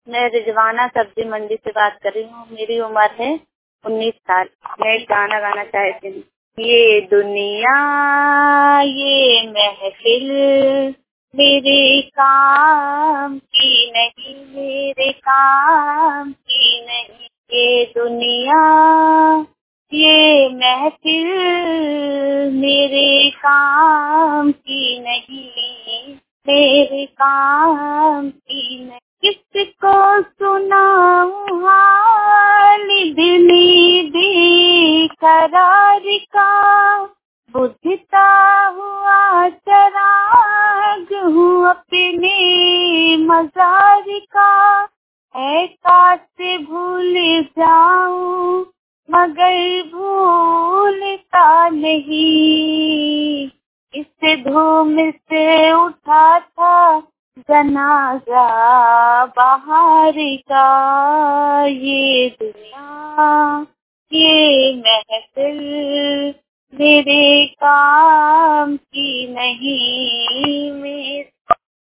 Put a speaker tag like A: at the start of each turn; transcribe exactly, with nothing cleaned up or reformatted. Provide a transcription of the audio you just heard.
A: मैं रिजवाना सब्जी मंडी से बात कर रही हूँ। मेरी उम्र है उन्नीस साल। मैं एक गाना गाना चाहती हूँ। ये दुनिया ये महफिल मेरे काम की नहीं, मेरे काम की नहीं। ये दुनिया ये महफिल मेरे काम की नहीं, मेरे काम की नहीं। किसको सुनाऊं हाल दिली बेकरार का, बुझता हुआ चराग हूँ अपने मजार का। है काश भूल जाऊं मगर भूलता नहीं। इस धूम से उठा था जनाजा बाहर का। ये दुनिया ये महफिल मेरे काम की नहीं।